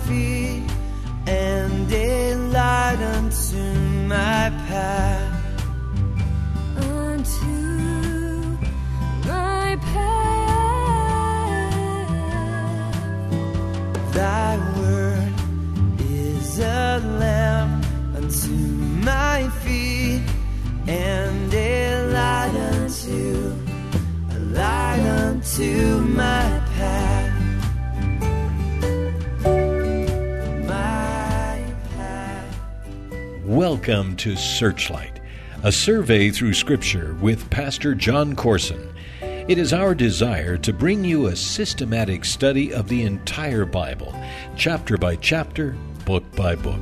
feet and a light unto my path. Unto my path. Thy word is a lamp unto my feet and a light unto my path. Welcome to Searchlight, a survey through Scripture with Pastor John Corson. It is our desire to bring you a systematic study of the entire Bible, chapter by chapter, book by book.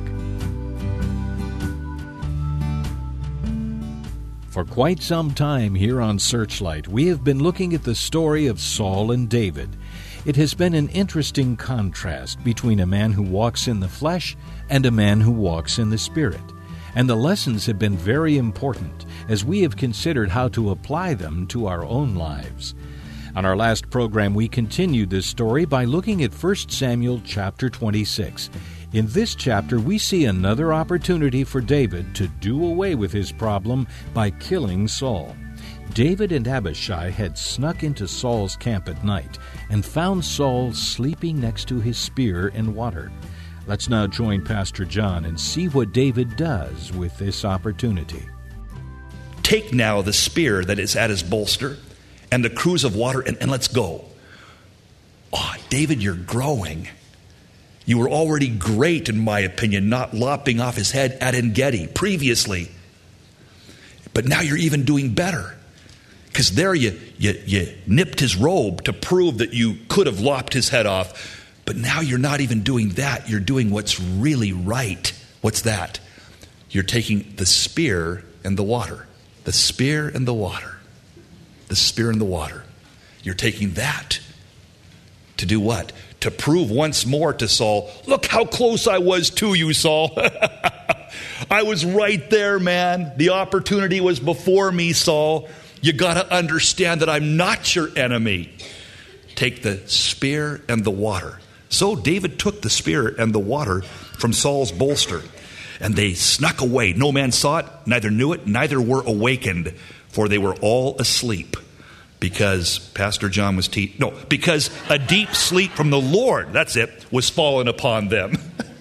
For quite some time here on Searchlight, we have been looking at the story of Saul and David. It has been an interesting contrast between a man who walks in the flesh and a man who walks in the Spirit. And the lessons have been very important as we have considered how to apply them to our own lives. On our last program, we continued this story by looking at 1 Samuel chapter 26. In this chapter, we see another opportunity for David to do away with his problem by killing Saul. David and Abishai had snuck into Saul's camp at night and found Saul sleeping next to his spear in water. Let's now join Pastor John and see what David does with this opportunity. Take now the spear that is at his bolster and the cruse of water, and let's go. Oh, David, you're growing. You were already great, in my opinion, not lopping off his head at En-Gedi previously. But now you're even doing better. Because there you nipped his robe to prove that you could have lopped his head off. But now you're not even doing that. You're doing what's really right. What's that? You're taking the spear and the water. The spear and the water. The spear and the water. You're taking that to do what? To prove once more to Saul, look how close I was to you, Saul. I was right there, man. The opportunity was before me, Saul. You got to understand that I'm not your enemy. Take the spear and the water. So David took the spear and the water from Saul's bolster, and they snuck away. No man saw it, neither knew it, neither were awakened, for they were all asleep. Because Pastor John was because a deep sleep from the Lord, that's it, was fallen upon them.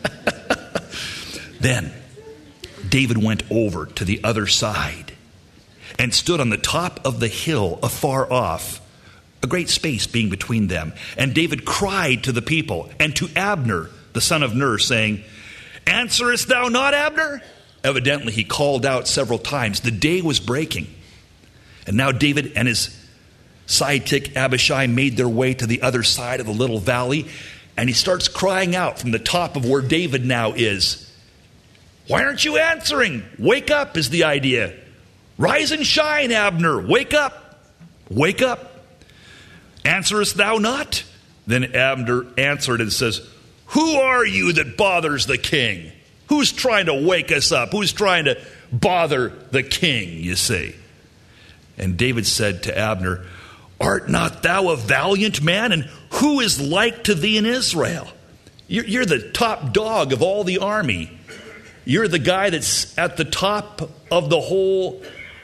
Then David went over to the other side and stood on the top of the hill afar off, a great space being between them. And David cried to the people and to Abner, the son of Ner, saying, Answerest thou not, Abner? Evidently he called out several times. The day was breaking. And now David and his sidekick Abishai made their way to the other side of the little valley. And he starts crying out from the top of where David now is. Why aren't you answering? Wake up is the idea. Rise and shine, Abner. Wake up. Wake up. Answerest thou not? Then Abner answered and says, Who are you that bothers the king? Who's trying to wake us up? Who's trying to bother the king, you see? And David said to Abner, Art not thou a valiant man? And who is like to thee in Israel? You're the top dog of all the army. You're the guy that's at the top of the whole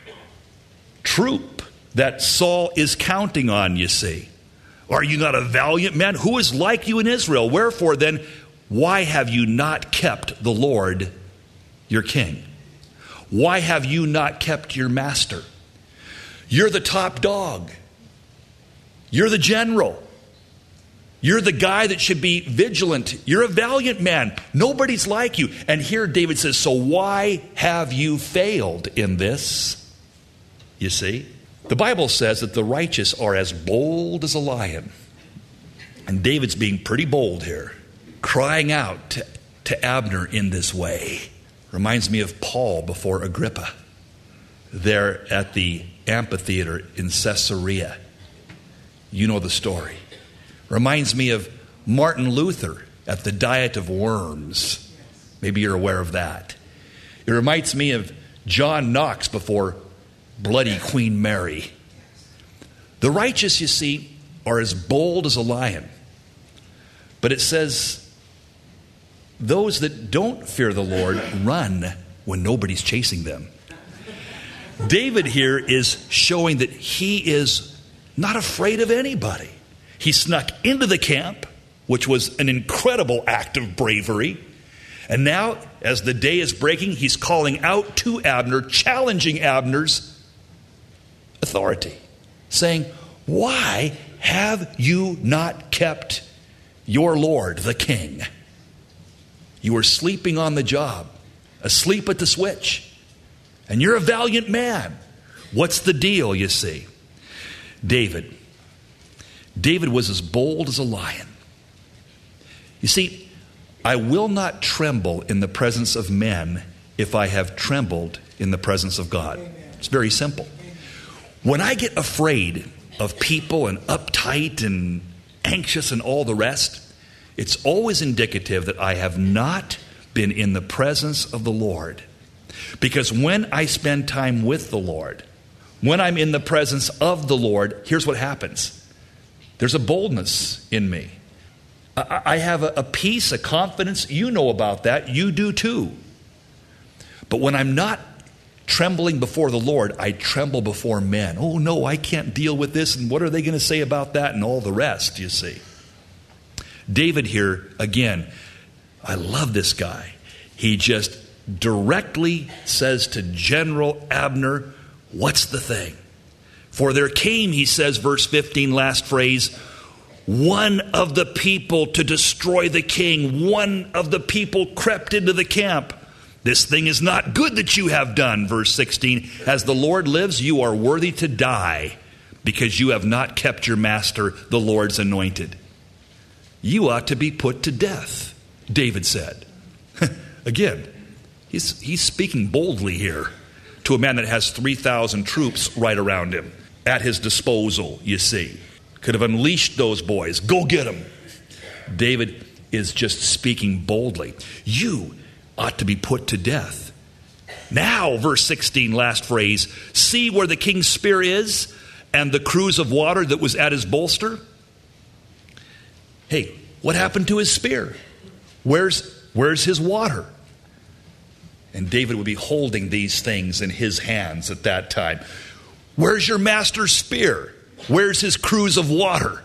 troop that Saul is counting on, you see. Are you not a valiant man? Who is like you in Israel? Wherefore then, why have you not kept the Lord your king? Why have you not kept your master? You're the top dog. You're the general. You're the guy that should be vigilant. You're a valiant man. Nobody's like you. And here David says, so why have you failed in this? You see? The Bible says that the righteous are as bold as a lion. And David's being pretty bold here, crying out to Abner in this way. Reminds me of Paul before Agrippa, there at the amphitheater in Caesarea. You know the story. Reminds me of Martin Luther at the Diet of Worms. Maybe you're aware of that. It reminds me of John Knox before bloody Queen Mary. The righteous, you see, are as bold as a lion. But it says those that don't fear the Lord run when nobody's chasing them. David here is showing that he is not afraid of anybody. He snuck into the camp, which was an incredible act of bravery. And now, as the day is breaking, he's calling out to Abner, challenging Abner's authority, saying, why have you not kept your Lord, the king? You were sleeping on the job, asleep at the switch. And you're a valiant man. What's the deal, you see? David was as bold as a lion. You see, I will not tremble in the presence of men if I have trembled in the presence of God. It's very simple. When I get afraid of people and uptight and anxious and all the rest, it's always indicative that I have not been in the presence of the Lord. Because when I spend time with the Lord, when I'm in the presence of the Lord, here's what happens. There's a boldness in me. I have a peace, a confidence. You know about that. You do too. But when I'm not trembling before the Lord, I tremble before men. Oh no, I can't deal with this. And what are they going to say about that and all the rest, you see? David here, again, I love this guy. He just directly says to General Abner, what's the thing? For there came, he says, verse 15, last phrase, one of the people to destroy the king. One of the people crept into the camp. This thing is not good that you have done. Verse 16, as the Lord lives, you are worthy to die because you have not kept your master, the Lord's anointed. You ought to be put to death, David said. Again, he's speaking boldly here to a man that has 3,000 troops right around him at his disposal, you see. Could have unleashed those boys. Go get them. David is just speaking boldly. You ought to be put to death. Now, verse 16, last phrase, see where the king's spear is and the cruse of water that was at his bolster? Hey, what happened to his spear? Where's his water? And David would be holding these things in his hands at that time. Where's your master's spear? Where's his cruse of water?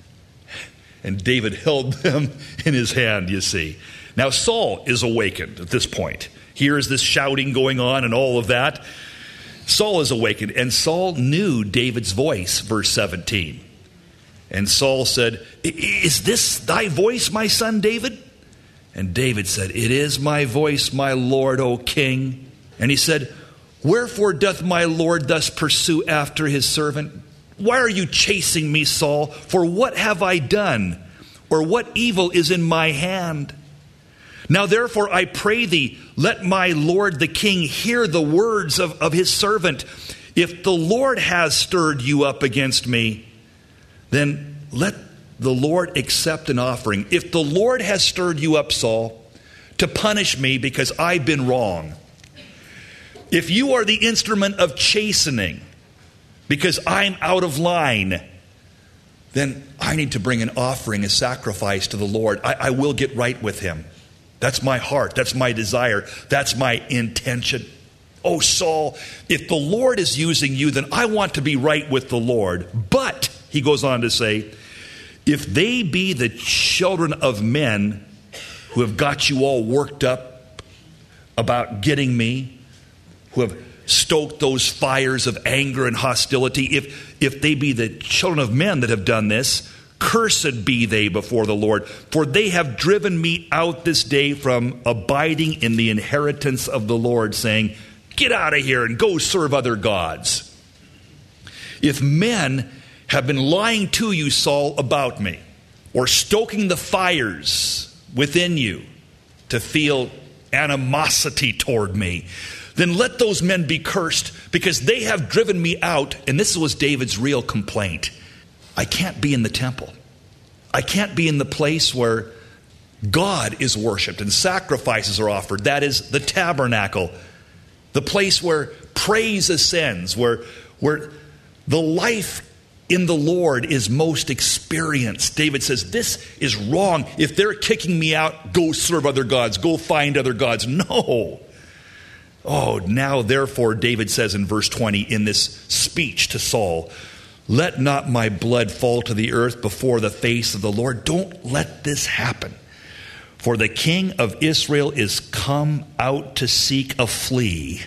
And David held them in his hand, you see. Now Saul is awakened at this point. Here is this shouting going on and all of that. Saul is awakened, and Saul knew David's voice, verse 17. And Saul said, is this thy voice, my son David? And David said, it is my voice, my Lord, O king. And he said, wherefore doth my Lord thus pursue after his servant? Why are you chasing me, Saul? For what have I done? Or what evil is in my hand? Now therefore I pray thee, let my Lord the king hear the words of his servant. If the Lord has stirred you up against me, then let the Lord accept an offering. If the Lord has stirred you up, Saul, to punish me because I've been wrong, if you are the instrument of chastening because I'm out of line, then I need to bring an offering, a sacrifice to the Lord. I will get right with him. That's my heart. That's my desire. That's my intention. Oh, Saul, if the Lord is using you, then I want to be right with the Lord. But, he goes on to say, if they be the children of men who have got you all worked up about getting me, who have stoked those fires of anger and hostility, if they be the children of men that have done this, cursed be they before the Lord, for they have driven me out this day from abiding in the inheritance of the Lord, saying, get out of here and go serve other gods. If men have been lying to you, Saul, about me, or stoking the fires within you to feel animosity toward me, then let those men be cursed, because they have driven me out. And this was David's real complaint. I can't be in the temple. I can't be in the place where God is worshiped and sacrifices are offered. That is the tabernacle, the place where praise ascends, where the life in the Lord is most experienced. David says, this is wrong. If they're kicking me out, go serve other gods. Go find other gods. No. Oh, now therefore, David says in verse 20 in this speech to Saul, let not my blood fall to the earth before the face of the Lord. Don't let this happen. For the king of Israel is come out to seek a flea.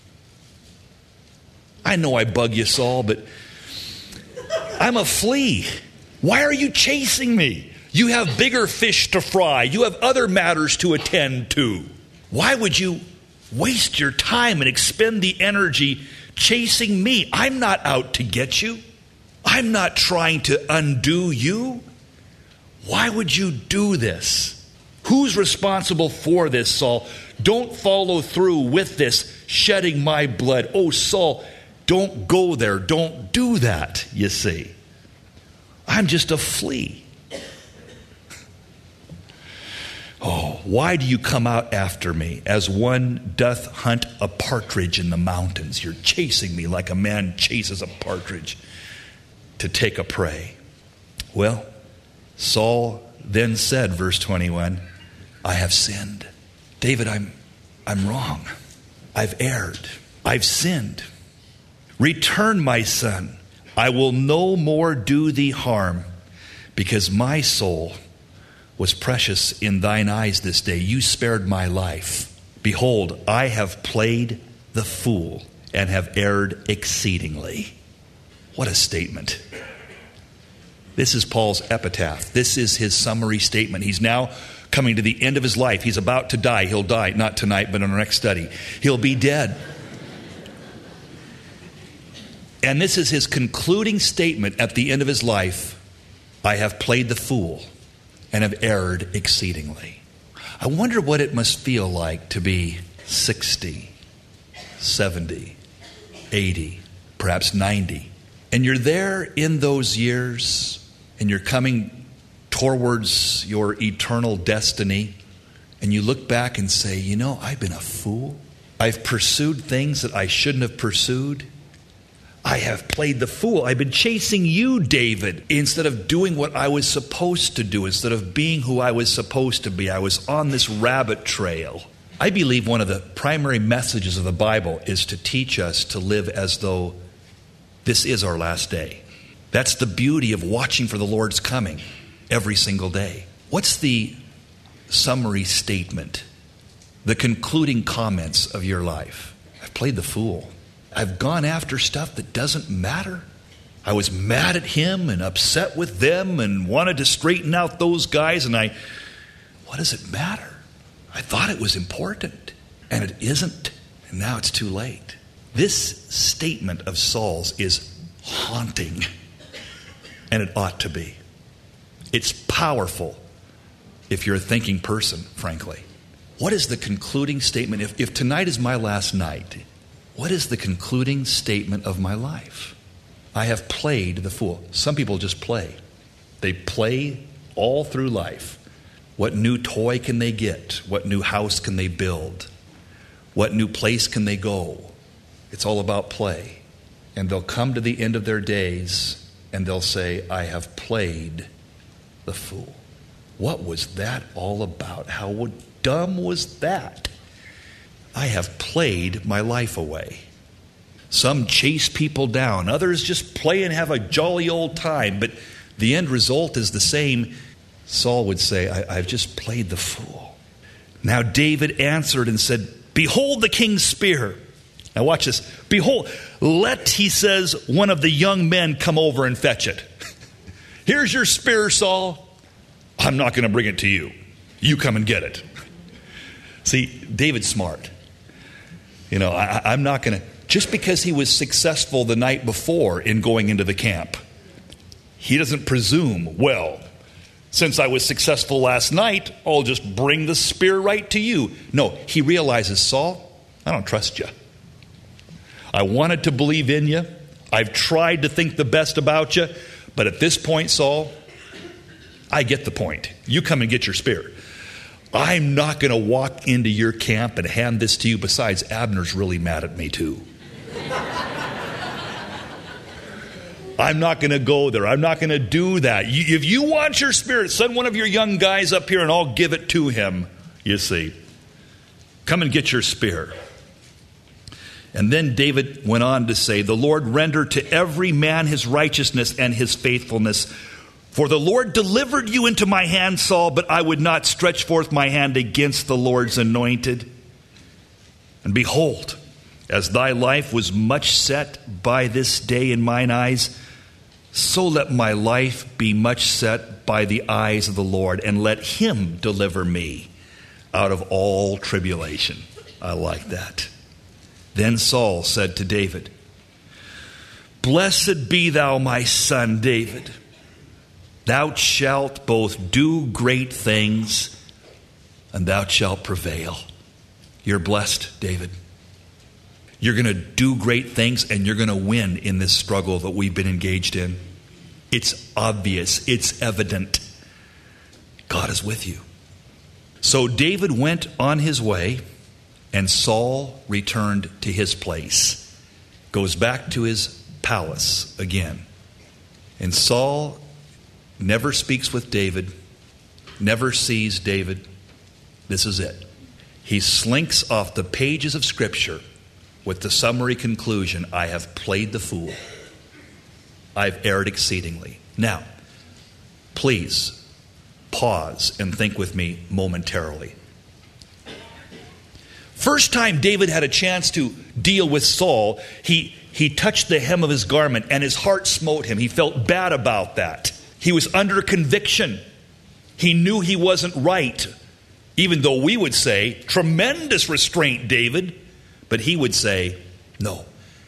I know I bug you, Saul, but I'm a flea. Why are you chasing me? You have bigger fish to fry. You have other matters to attend to. Why would you waste your time and expend the energy chasing me? I'm not out to get you. I'm not trying to undo you. Why would you do this? Who's responsible for this, Saul? Don't follow through with this, shedding my blood. Oh, Saul, don't go there. Don't do that, you see. I'm just a flea. Oh, why do you come out after me as one doth hunt a partridge in the mountains? You're chasing me like a man chases a partridge to take a prey. Well, Saul then said, verse 21, I have sinned. David, I'm wrong. I've erred. I've sinned. Return, my son. I will no more do thee harm, because my soul was precious in thine eyes this day. You spared my life. Behold, I have played the fool and have erred exceedingly. What a statement. This is Paul's epitaph. This is his summary statement. He's now coming to the end of his life. He's about to die. He'll die, not tonight, but in our next study. He'll be dead. And this is his concluding statement at the end of his life. I have played the fool and have erred exceedingly. I wonder what it must feel like to be 60, 70, 80, perhaps 90. And you're there in those years, and you're coming towards your eternal destiny, and you look back and say, you know, I've been a fool. I've pursued things that I shouldn't have pursued. I have played the fool. I've been chasing you, David, instead of doing what I was supposed to do, instead of being who I was supposed to be. I was on this rabbit trail. I believe one of the primary messages of the Bible is to teach us to live as though this is our last day. That's the beauty of watching for the Lord's coming every single day. What's the summary statement, the concluding comments of your life? I've played the fool. I've gone after stuff that doesn't matter. I was mad at him and upset with them and wanted to straighten out those guys, and what does it matter? I thought it was important, and it isn't, and now it's too late. This statement of Saul's is haunting, and it ought to be. It's powerful if you're a thinking person, frankly. What is the concluding statement? If tonight is my last night, what is the concluding statement of my life? I have played the fool. Some people just play. They play all through life. What new toy can they get? What new house can they build? What new place can they go? It's all about play. And they'll come to the end of their days and they'll say, I have played the fool. What was that all about? How dumb was that? I have played my life away. Some chase people down. Others just play and have a jolly old time. But the end result is the same. Saul would say, I've just played the fool. Now David answered and said, behold the king's spear. Now watch this. Behold, let, he says, one of the young men come over and fetch it. Here's your spear, Saul. I'm not going to bring it to you. You come and get it. See, David's smart. You know, I'm not going to, just because he was successful the night before in going into the camp, he doesn't presume, well, since I was successful last night, I'll just bring the spear right to you. No, he realizes, Saul, I don't trust you. I wanted to believe in you. I've tried to think the best about you. But at this point, Saul, I get the point. You come and get your spear. I'm not going to walk into your camp and hand this to you. Besides, Abner's really mad at me too. I'm not going to go there. I'm not going to do that. If you want your spirit, send one of your young guys up here and I'll give it to him, you see. Come and get your spear. And then David went on to say, the Lord render to every man his righteousness and his faithfulness. For the Lord delivered you into my hand, Saul, but I would not stretch forth my hand against the Lord's anointed. And behold, as thy life was much set by this day in mine eyes, so let my life be much set by the eyes of the Lord, and let him deliver me out of all tribulation. I like that. Then Saul said to David, Blessed be thou, my son David. Thou shalt both do great things, and thou shalt prevail. You're blessed, David. You're going to do great things, and you're going to win in this struggle that we've been engaged in. It's obvious. It's evident. God is with you. So David went on his way, and Saul returned to his place. Goes back to his palace again. And Saul never speaks with David, never sees David. This is it. He slinks off the pages of Scripture with the summary conclusion, I have played the fool. I've erred exceedingly. Now, please pause and think with me momentarily. First time David had a chance to deal with Saul, he touched the hem of his garment and his heart smote him. He felt bad about that. He was under conviction. He knew he wasn't right. Even though we would say, tremendous restraint, David. But he would say, no,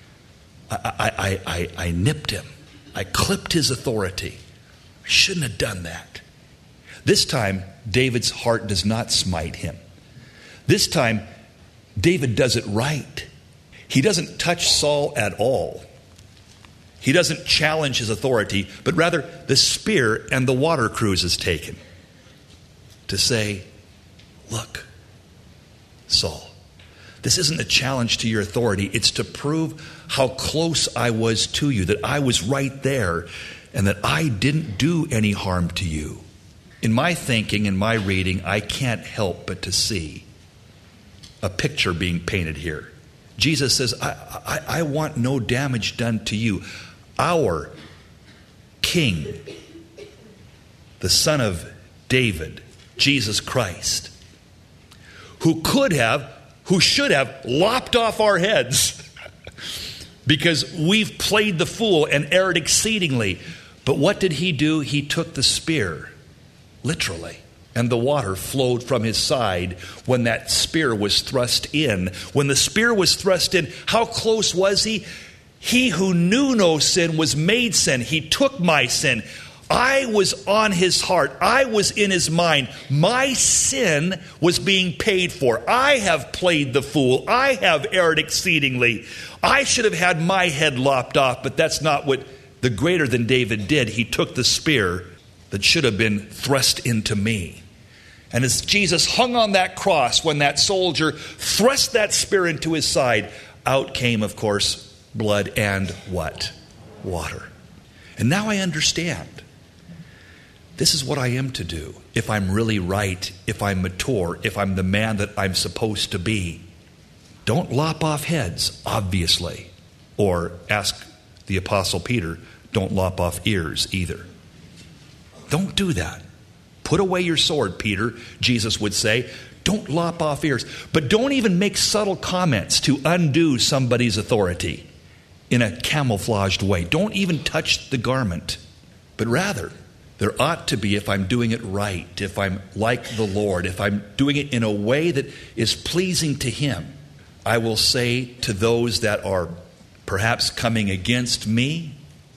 I nipped him. I clipped his authority. I shouldn't have done that. This time, David's heart does not smite him. This time, David does it right. He doesn't touch Saul at all. He doesn't challenge his authority, but rather the spear and the water cruse is taken to say, look, Saul, this isn't a challenge to your authority. It's to prove how close I was to you, that I was right there, and that I didn't do any harm to you. In my thinking, in my reading, I can't help but to see a picture being painted here. Jesus says, I want no damage done to you. Our King, the Son of David, Jesus Christ, who should have lopped off our heads because we've played the fool and erred exceedingly. But what did he do? He took the spear, literally, and the water flowed from his side when that spear was thrust in. When the spear was thrust in, how close was he? He who knew no sin was made sin. He took my sin. I was on his heart. I was in his mind. My sin was being paid for. I have played the fool. I have erred exceedingly. I should have had my head lopped off, but that's not what the greater than David did. He took the spear that should have been thrust into me. And as Jesus hung on that cross, when that soldier thrust that spear into his side, out came, of course, blood and what? Water. And now I understand. This is what I am to do if I'm really right, if I'm mature, if I'm the man that I'm supposed to be. Don't lop off heads, obviously. Or ask the Apostle Peter, don't lop off ears either. Don't do that. Put away your sword, Peter, Jesus would say. Don't lop off ears. But don't even make subtle comments to undo somebody's authority in a camouflaged way. Don't even touch the garment. But rather, there ought to be, if I'm doing it right, if I'm like the Lord, if I'm doing it in a way that is pleasing to Him, I will say to those that are perhaps coming against me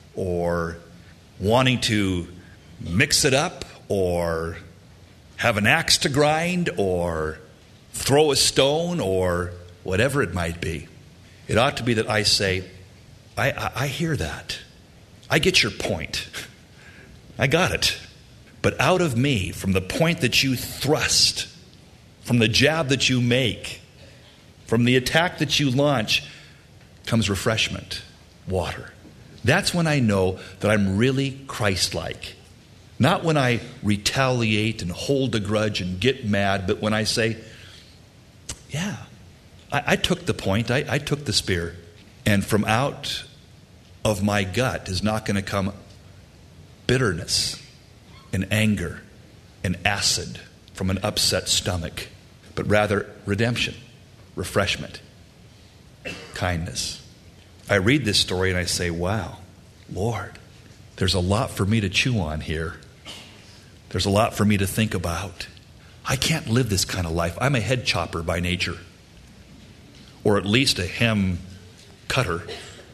or wanting to mix it up or have an axe to grind or throw a stone or whatever it might be, it ought to be that I say, I hear that. I get your point. I got it. But out of me, from the point that you thrust, from the jab that you make, from the attack that you launch, comes refreshment, water. That's when I know that I'm really Christ-like. Not when I retaliate and hold a grudge and get mad, but when I say, yeah, I took the point, I took the spear, and from out of my gut is not going to come bitterness and anger and acid from an upset stomach, but rather redemption, refreshment, kindness. I read this story and I say, wow, Lord, there's a lot for me to chew on here. There's a lot for me to think about. I can't live this kind of life. I'm a head chopper by nature, or at least a hem cutter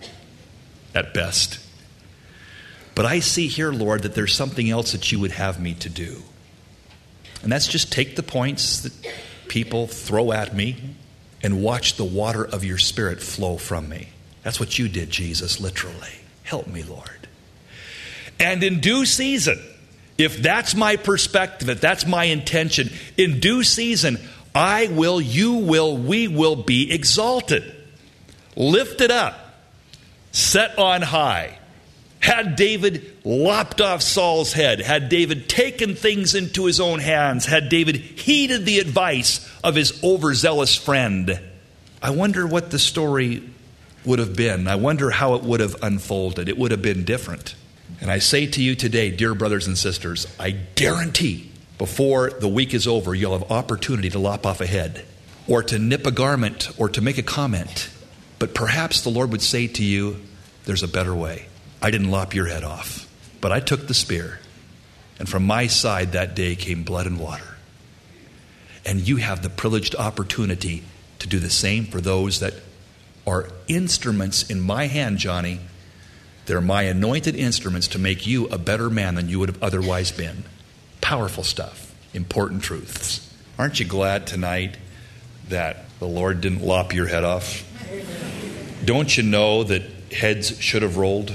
at best. But I see here, Lord, that there's something else that you would have me to do. And that's just take the points that people throw at me and watch the water of your Spirit flow from me. That's what you did, Jesus, literally. Help me, Lord. And in due season, if that's my perspective, if that's my intention, in due season, I will, you will, we will be exalted, lifted up, set on high. Had David lopped off Saul's head, had David taken things into his own hands, had David heeded the advice of his overzealous friend, I wonder what the story would have been. I wonder how it would have unfolded. It would have been different. And I say to you today, dear brothers and sisters, I guarantee before the week is over, you'll have opportunity to lop off a head, or to nip a garment, or to make a comment. But perhaps the Lord would say to you, there's a better way. I didn't lop your head off, but I took the spear, and from my side that day came blood and water. And you have the privileged opportunity to do the same for those that are instruments in my hand, Johnny. They're my anointed instruments to make you a better man than you would have otherwise been. Powerful stuff, important truths. Aren't you glad tonight that the Lord didn't lop your head off? Don't you know that heads should have rolled?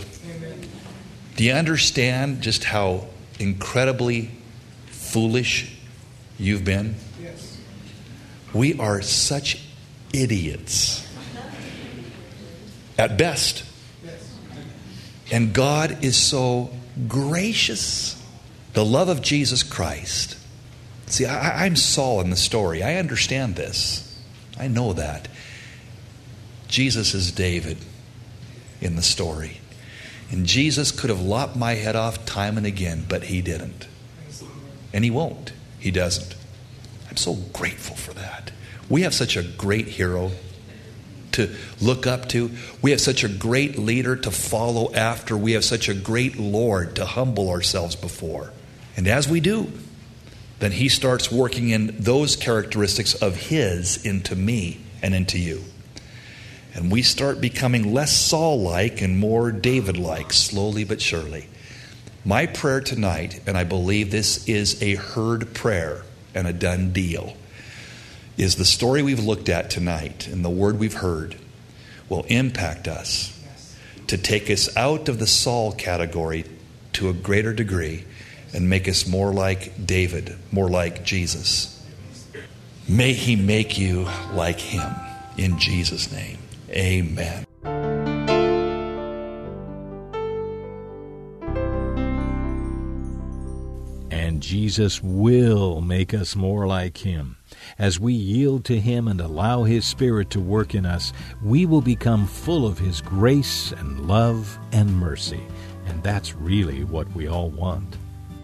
Do you understand just how incredibly foolish you've been? Yes. We are such idiots at best. Yes. And God is so gracious. The love of Jesus Christ. See, I'm Saul in the story. I understand this. I know that. Jesus is David in the story. And Jesus could have lopped my head off time and again, but he didn't. And he won't. He doesn't. I'm so grateful for that. We have such a great hero to look up to. We have such a great leader to follow after. We have such a great Lord to humble ourselves before. And as we do, then he starts working in those characteristics of his into me and into you. And we start becoming less Saul-like and more David-like, slowly but surely. My prayer tonight, and I believe this is a heard prayer and a done deal, is the story we've looked at tonight and the word we've heard will impact us to take us out of the Saul category to a greater degree and make us more like David, more like Jesus. May he make you like him. In Jesus' name. Amen. And Jesus will make us more like him. As we yield to him and allow his Spirit to work in us, we will become full of his grace and love and mercy. And that's really what we all want.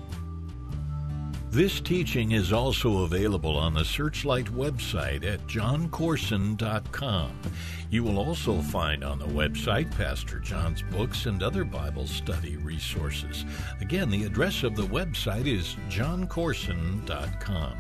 This teaching is also available on the Searchlight website at johncorson.com. You will also find on the website Pastor John's books and other Bible study resources. Again, the address of the website is johncorson.com.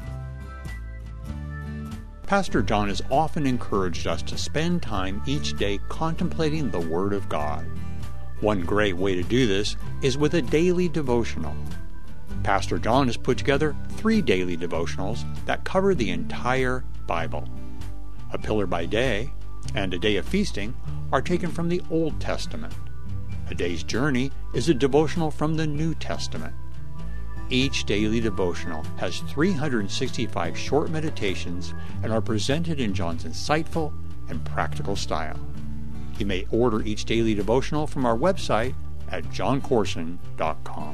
Pastor John has often encouraged us to spend time each day contemplating the Word of God. One great way to do this is with a daily devotional. Pastor John has put together 3 daily devotionals that cover the entire Bible. A Pillar by Day and A Day of Feasting are taken from the Old Testament. A Day's Journey is a devotional from the New Testament. Each daily devotional has 365 short meditations and are presented in John's insightful and practical style. You may order each daily devotional from our website at johncorson.com.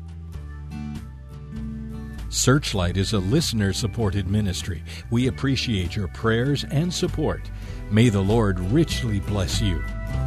Searchlight is a listener-supported ministry. We appreciate your prayers and support. May the Lord richly bless you.